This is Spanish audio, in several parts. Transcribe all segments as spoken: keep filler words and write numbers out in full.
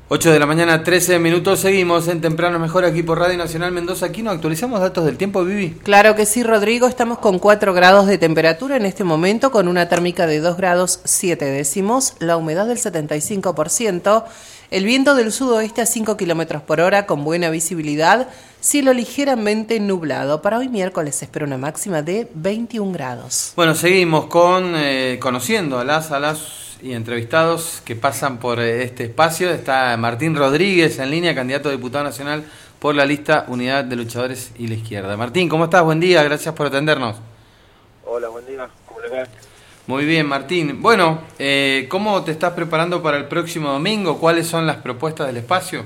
ocho de la mañana, trece minutos, seguimos en Temprano Mejor aquí por Radio Nacional Mendoza. Aquí nos actualizamos datos del tiempo, Vivi. Claro que sí, Rodrigo, estamos con cuatro grados de temperatura en este momento, con una térmica de dos grados siete décimos, la humedad del setenta y cinco por ciento, el viento del sudoeste a cinco kilómetros por hora con buena visibilidad, cielo ligeramente nublado. Para hoy miércoles se espera una máxima de veintiún grados. Bueno, seguimos con eh, conociendo a las, a las y entrevistados que pasan por este espacio. Está Martín Rodríguez en línea, candidato a diputado nacional por la lista Unidad de Luchadores y la Izquierda. Martín, ¿cómo estás? Buen día, gracias por atendernos. Hola, buen día, ¿cómo le va? Muy bien, Martín. Bueno, eh, ¿cómo te estás preparando para el próximo domingo? ¿Cuáles son las propuestas del espacio?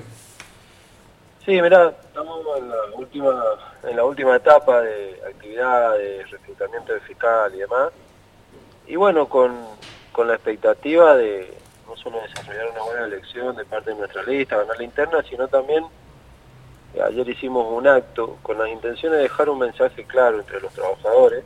Sí, mirá, estamos en la última, en la última etapa de actividad de reclutamiento de fiscal y demás. Y bueno, con... con la expectativa de no solo desarrollar una buena elección de parte de nuestra lista, ganar la interna, sino también, ayer hicimos un acto con las intenciones de dejar un mensaje claro entre los trabajadores,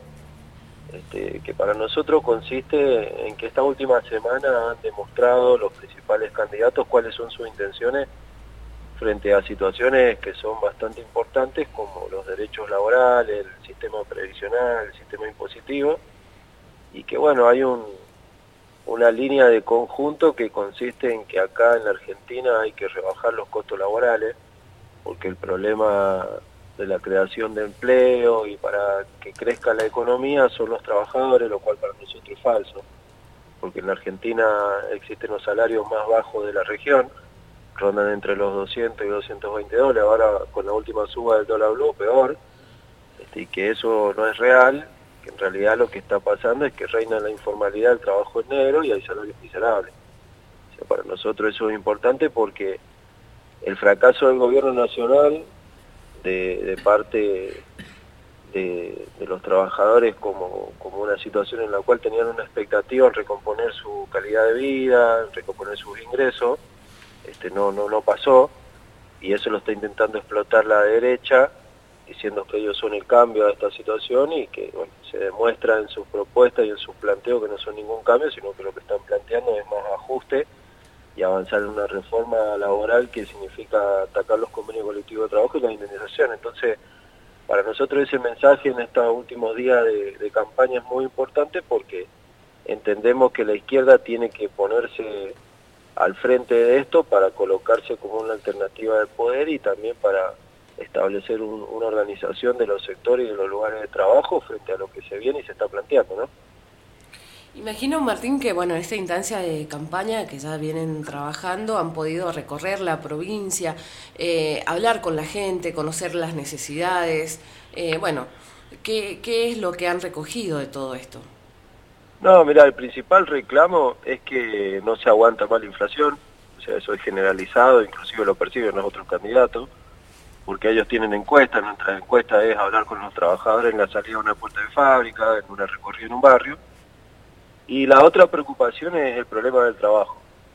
este, que para nosotros consiste en que esta última semana han demostrado los principales candidatos cuáles son sus intenciones frente a situaciones que son bastante importantes, como los derechos laborales, el sistema previsional, el sistema impositivo, y que bueno, hay un una línea de conjunto que consiste en que acá en la Argentina hay que rebajar los costos laborales, porque el problema de la creación de empleo y para que crezca la economía son los trabajadores, lo cual para nosotros es falso, porque en la Argentina existen los salarios más bajos de la región, rondan entre los doscientos y doscientos veinte dólares, ahora con la última suba del dólar blue, peor, este, y que eso no es real. En realidad lo que está pasando es que reina la informalidad, el trabajo en negro y hay salarios miserables. O sea, para nosotros eso es importante porque el fracaso del gobierno nacional de, de parte de, de los trabajadores como, como una situación en la cual tenían una expectativa en recomponer su calidad de vida, en recomponer sus ingresos, este, no, no, no pasó, y eso lo está intentando explotar la derecha, diciendo que ellos son el cambio a esta situación y que bueno, se demuestra en sus propuestas y en sus planteos que no son ningún cambio, sino que lo que están planteando es más ajuste y avanzar en una reforma laboral que significa atacar los convenios colectivos de trabajo y la indemnización. Entonces, para nosotros ese mensaje en estos últimos días de, de campaña es muy importante porque entendemos que la izquierda tiene que ponerse al frente de esto para colocarse como una alternativa de poder y también para establecer un, una organización de los sectores y de los lugares de trabajo frente a lo que se viene y se está planteando, ¿no? Imagino, Martín, que bueno, en esta instancia de campaña que ya vienen trabajando, han podido recorrer la provincia, eh, hablar con la gente, conocer las necesidades, eh, bueno, ¿qué, ¿qué es lo que han recogido de todo esto? No, mira, el principal reclamo es que no se aguanta más la inflación, o sea, eso es generalizado, inclusive lo perciben los otros candidatos, porque ellos tienen encuestas, nuestra encuesta es hablar con los trabajadores en la salida de una puerta de fábrica, en una recorrida en un barrio, y la otra preocupación es el problema del trabajo.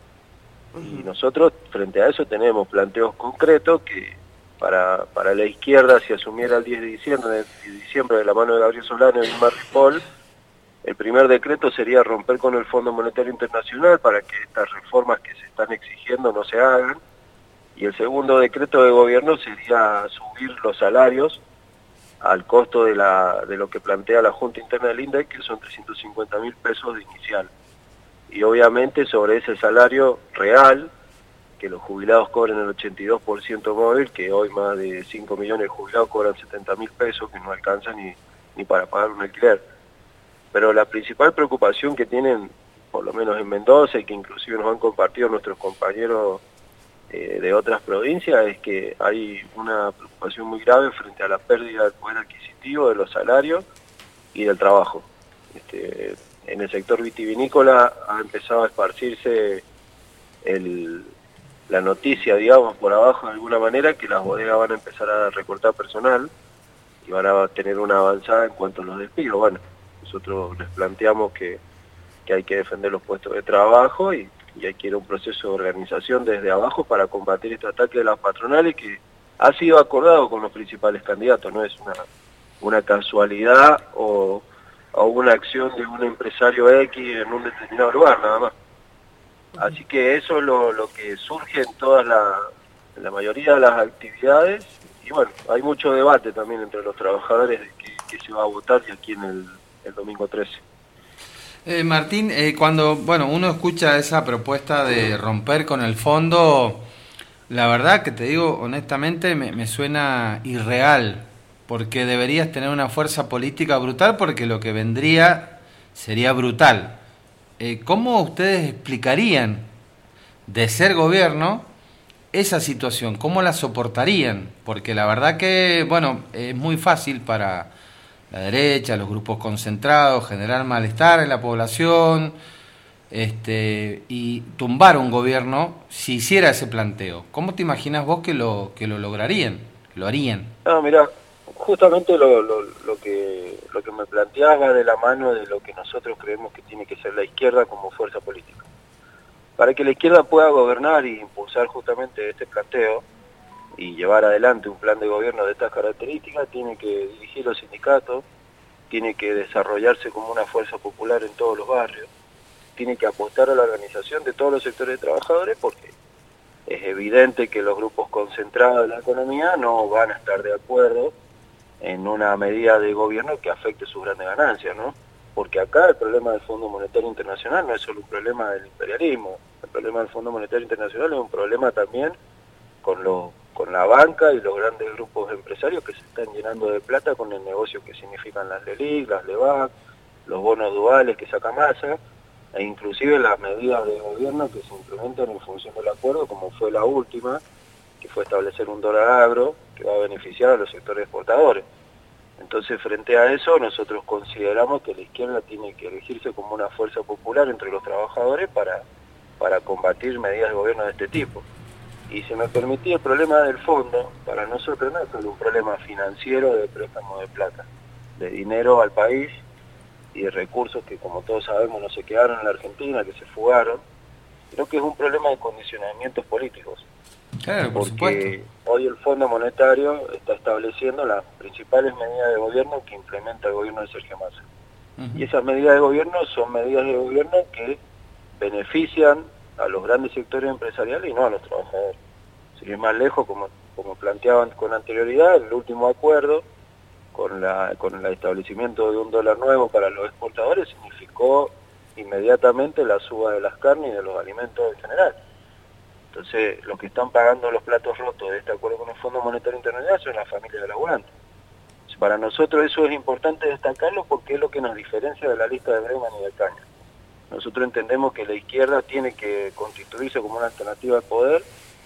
Y nosotros frente a eso tenemos planteos concretos que para, para la izquierda, si asumiera el diez de diciembre, de diciembre de la mano de Gabriel Solano y Vilmar Ripoll, el primer decreto sería romper con el Fondo Monetario Internacional para que estas reformas que se están exigiendo no se hagan. Y el segundo decreto de gobierno sería subir los salarios al costo de, la, de lo que plantea la Junta Interna del INDEC, que son trescientos cincuenta mil pesos de inicial. Y obviamente sobre ese salario real, que los jubilados cobren el ochenta y dos por ciento móvil, que hoy más de cinco millones de jubilados cobran setenta mil pesos, que no alcanzan ni, ni para pagar un alquiler. Pero la principal preocupación que tienen, por lo menos en Mendoza, y que inclusive nos han compartido nuestros compañeros de otras provincias, es que hay una preocupación muy grave frente a la pérdida del poder adquisitivo, de los salarios y del trabajo. Este, en el sector vitivinícola ha empezado a esparcirse el, la noticia, digamos, por abajo de alguna manera, que las bodegas van a empezar a recortar personal y van a tener una avanzada en cuanto a los despidos. Bueno, nosotros les planteamos que, que hay que defender los puestos de trabajo y y hay que ir a un proceso de organización desde abajo para combatir este ataque de las patronales que ha sido acordado con los principales candidatos, no es una, una casualidad o, o una acción de un empresario X en un determinado lugar, nada más. Así que eso es lo, lo que surge en toda la, en la mayoría de las actividades. Y bueno, hay mucho debate también entre los trabajadores de qué, qué se va a votar y aquí en el, el domingo trece. Eh, Martín, eh, cuando bueno uno escucha esa propuesta de romper con el fondo, la verdad que te digo honestamente me, me suena irreal, porque deberías tener una fuerza política brutal, porque lo que vendría sería brutal. Eh, ¿Cómo ustedes explicarían, de ser gobierno, esa situación? ¿Cómo la soportarían? Porque la verdad que, bueno, es muy fácil para la derecha, los grupos concentrados, generar malestar en la población, este, y tumbar un gobierno si hiciera ese planteo. ¿Cómo te imaginas vos que lo que lo lograrían, que lo harían? No, mira, justamente lo, lo, lo que lo que me planteaba va de la mano de lo que nosotros creemos que tiene que ser la izquierda como fuerza política. Para que la izquierda pueda gobernar y impulsar justamente este planteo y llevar adelante un plan de gobierno de estas características, tiene que dirigir los sindicatos, tiene que desarrollarse como una fuerza popular en todos los barrios, tiene que apostar a la organización de todos los sectores de trabajadores, porque es evidente que los grupos concentrados de la economía no van a estar de acuerdo en una medida de gobierno que afecte sus grandes ganancias, ¿no? Porque acá el problema del Fondo Monetario Internacional no es solo un problema del imperialismo, el problema del Fondo Monetario Internacional es un problema también con, lo, con la banca y los grandes grupos empresarios que se están llenando de plata con el negocio que significan las LELIC, las LEVAC, los bonos duales que saca Massa, e inclusive las medidas de gobierno que se implementan en función del acuerdo, como fue la última, que fue establecer un dólar agro que va a beneficiar a los sectores exportadores. Entonces, frente a eso, nosotros consideramos que la izquierda tiene que elegirse como una fuerza popular entre los trabajadores para, para combatir medidas de gobierno de este tipo. Y si me permitía, el problema del fondo, para nosotros no es solo un problema financiero de préstamo de plata, de dinero al país y de recursos que, como todos sabemos, no se quedaron en la Argentina, que se fugaron, sino que es un problema de condicionamientos políticos. Claro, por porque supuesto. Hoy el Fondo Monetario está estableciendo las principales medidas de gobierno que implementa el gobierno de Sergio Massa. Uh-huh. Y esas medidas de gobierno son medidas de gobierno que benefician a los grandes sectores empresariales y no a los trabajadores. Sin ir más lejos, como, como planteaban con anterioridad, el último acuerdo con, la, con el establecimiento de un dólar nuevo para los exportadores significó inmediatamente la suba de las carnes y de los alimentos en general. Entonces, los que están pagando los platos rotos de este acuerdo con el Fondo Monetario Internacional son las familias de laburantes. Para nosotros eso es importante destacarlo porque es lo que nos diferencia de la lista de Bregman y de Caña. Nosotros entendemos que la izquierda tiene que constituirse como una alternativa al poder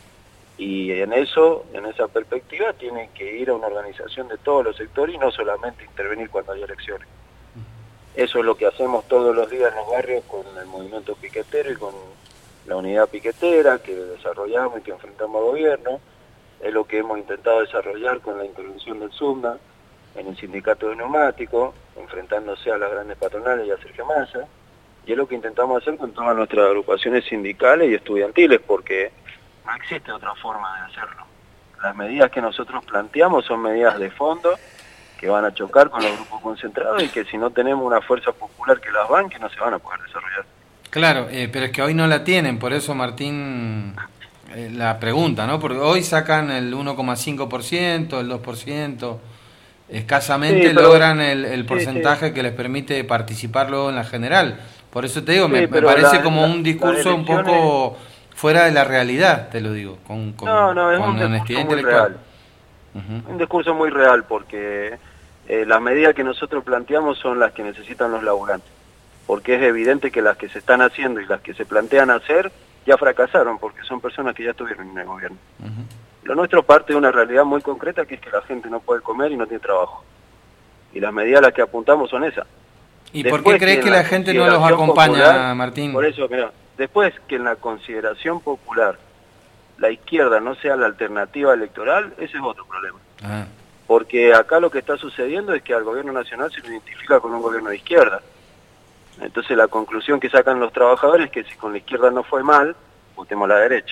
y en eso, en esa perspectiva, tiene que ir a una organización de todos los sectores y no solamente intervenir cuando hay elecciones. Eso es lo que hacemos todos los días en los barrios con el movimiento piquetero y con la unidad piquetera que desarrollamos y que enfrentamos al gobierno. Es lo que hemos intentado desarrollar con la intervención del SUMNA en el sindicato de neumáticos, enfrentándose a las grandes patronales y a Sergio Massa, y es lo que intentamos hacer con todas nuestras agrupaciones sindicales y estudiantiles, porque no existe otra forma de hacerlo. Las medidas que nosotros planteamos son medidas de fondo que van a chocar con los grupos concentrados y que si no tenemos una fuerza popular que las banque no se van a poder desarrollar. Claro, eh, pero es que hoy no la tienen, por eso Martín eh, la pregunta, ¿no? Porque hoy sacan el uno coma cinco por ciento, el dos por ciento, escasamente sí, pero, logran el, el porcentaje sí, sí. que les permite participar luego en la general. Por eso te digo, sí, me, me parece la, como la, un discurso un poco fuera de la realidad, te lo digo, con, con, no, no, es con un honestidad discurso muy intelectual. Real. Uh-huh. Un discurso muy real, porque eh, las medidas que nosotros planteamos son las que necesitan los laburantes. Porque es evidente que las que se están haciendo y las que se plantean hacer ya fracasaron, porque son personas que ya estuvieron en el gobierno. Uh-huh. Lo nuestro parte de una realidad muy concreta, que es que la gente no puede comer y no tiene trabajo. Y las medidas a las que apuntamos son esas. ¿Y después, por qué crees que la, la gente no los acompaña, popular, Martín? Por eso, mira, después que en la consideración popular la izquierda no sea la alternativa electoral, ese es otro problema. Ah. Porque acá lo que está sucediendo es que al gobierno nacional se lo identifica con un gobierno de izquierda. Entonces la conclusión que sacan los trabajadores es que si con la izquierda no fue mal, votemos a la derecha.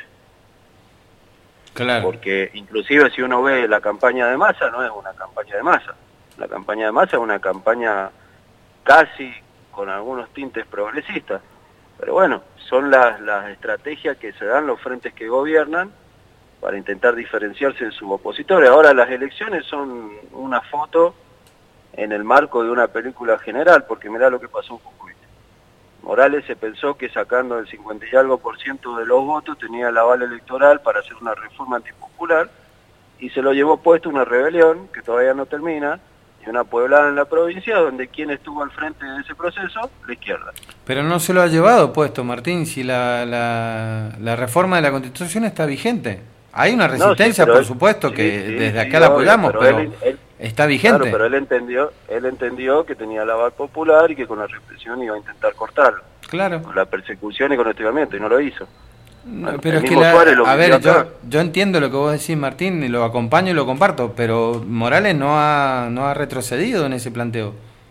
Claro. Porque inclusive si uno ve la campaña de Massa, no es una campaña de Massa. La campaña de Massa es una campaña casi con algunos tintes progresistas. Pero bueno, son las, las estrategias que se dan los frentes que gobiernan para intentar diferenciarse de sus opositores. Ahora las elecciones son una foto en el marco de una película general, porque mirá lo que pasó en Jujuy. Morales se pensó que sacando el cincuenta y algo por ciento de los votos tenía el aval electoral para hacer una reforma antipopular, y se lo llevó puesto una rebelión que todavía no termina, y una pueblada en la provincia donde quien estuvo al frente de ese proceso, la izquierda. Pero no se lo ha llevado puesto, Martín, si la, la, la reforma de la Constitución está vigente. Hay una resistencia, no, sí, por él, supuesto, que sí, sí, desde acá sí, la apoyamos, pero, pero él, él, está vigente. Claro, pero él entendió, él entendió que tenía el aval popular y que con la represión iba a intentar cortarlo. Claro. Con la persecución y con el hostigamiento, y no lo hizo. No, bueno, pero es que, la, a ver, yo, yo entiendo lo que vos decís, Martín, y lo acompaño y lo comparto, pero Morales no ha, no ha retrocedido en ese planteo.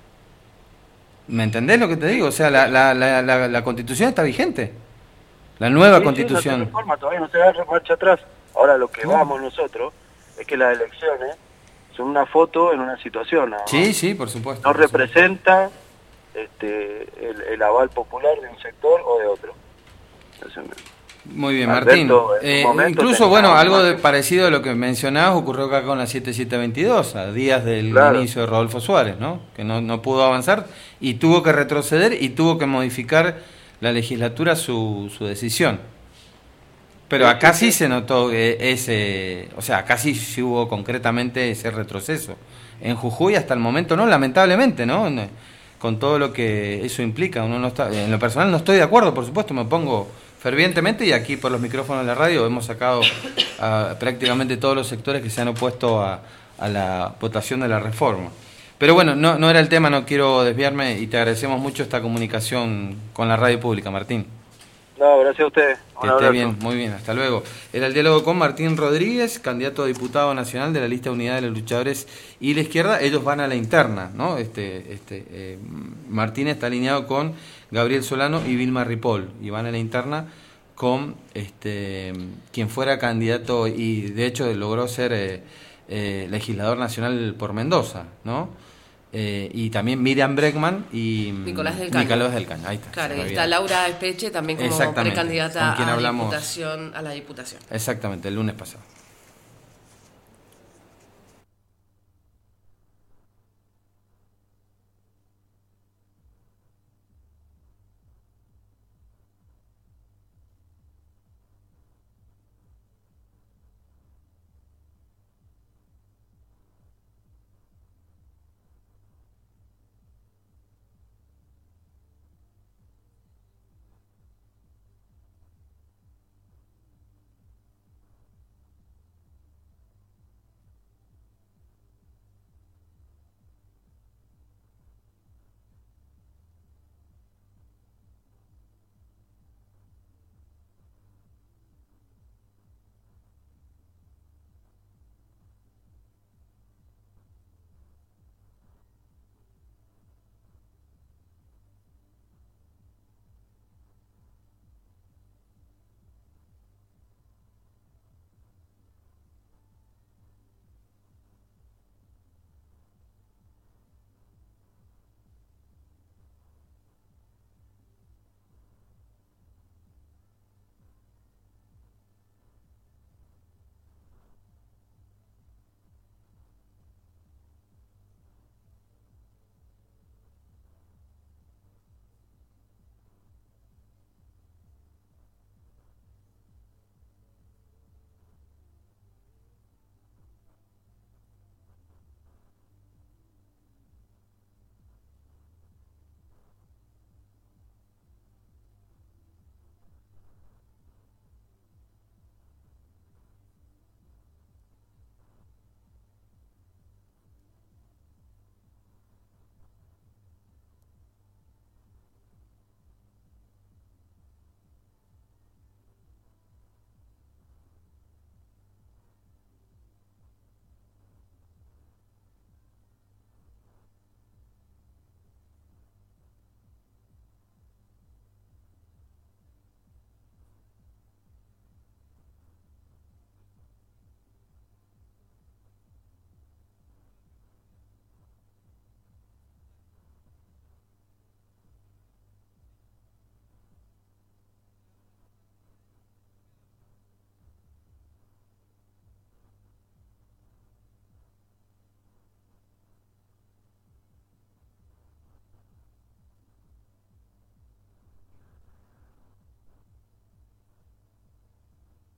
¿Me entendés lo que te digo? O sea, la, la, la, la, la Constitución está vigente. La nueva sí, Constitución. Sí, no se reforma, todavía no se da marcha atrás. Ahora lo que vamos nosotros es que las elecciones son una foto en una situación, ¿no? Sí, sí, por supuesto. No por representa este, el, el aval popular de un sector o de otro. Entonces, muy bien, Martín. Alberto, eh, incluso, bueno, algo de, parecido a lo que mencionabas ocurrió acá con la siete siete veintidós, a días del claro. inicio de Rodolfo Suárez, ¿no? Que no, no pudo avanzar y tuvo que retroceder y tuvo que modificar la legislatura su, su decisión. Pero acá sí se notó ese, o sea, acá sí, sí hubo concretamente ese retroceso. En Jujuy hasta el momento no, lamentablemente, ¿no? Con todo lo que eso implica, uno no está, en lo personal no estoy de acuerdo, por supuesto, me opongo fervientemente, y aquí por los micrófonos de la radio hemos sacado a prácticamente todos los sectores que se han opuesto a, a la votación de la reforma. Pero bueno, no, no era el tema, no quiero desviarme, y te agradecemos mucho esta comunicación con la radio pública, Martín. No, gracias a ustedes. Que esté bien, muy bien, hasta luego. Era el diálogo con Martín Rodríguez, candidato a diputado nacional de la lista Unidad de los Luchadores y la Izquierda. Ellos van a la interna, ¿no? Este, este, eh, Martín está alineado con Gabriel Solano y Vilma Ripoll, y van a la interna con este quien fuera candidato y de hecho logró ser eh, eh, legislador nacional por Mendoza, ¿no? Eh, y también Miriam Bregman y Nicolás del Caño. Nicolás del Caño, ahí está. Claro, y está Laura Espeche también como precandidata a, diputación, a la Diputación. Exactamente, el lunes pasado.